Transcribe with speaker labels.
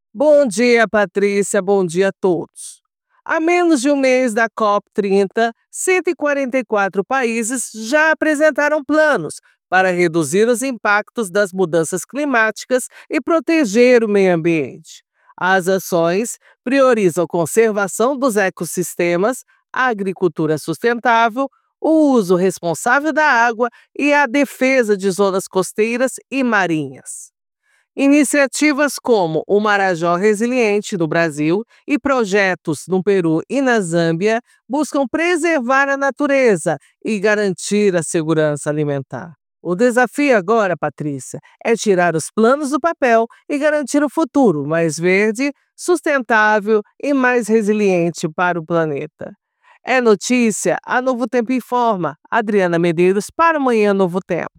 Speaker 1: Bom dia, Patrícia. Bom dia a todos. Há menos de um mês da COP30, 144 países já apresentaram planos para reduzir os impactos das mudanças climáticas e proteger o meio ambiente. As ações priorizam conservação dos ecossistemas, a agricultura sustentável, o uso responsável da água e a defesa de zonas costeiras e marinhas. Iniciativas como o Marajó Resiliente no Brasil e projetos no Peru e na Zâmbia buscam preservar a natureza e garantir a segurança alimentar. O desafio agora, Patrícia, é tirar os planos do papel e garantir um futuro mais verde, sustentável e mais resiliente para o planeta. É notícia, a Novo Tempo informa. Adriana Medeiros para amanhã Novo Tempo.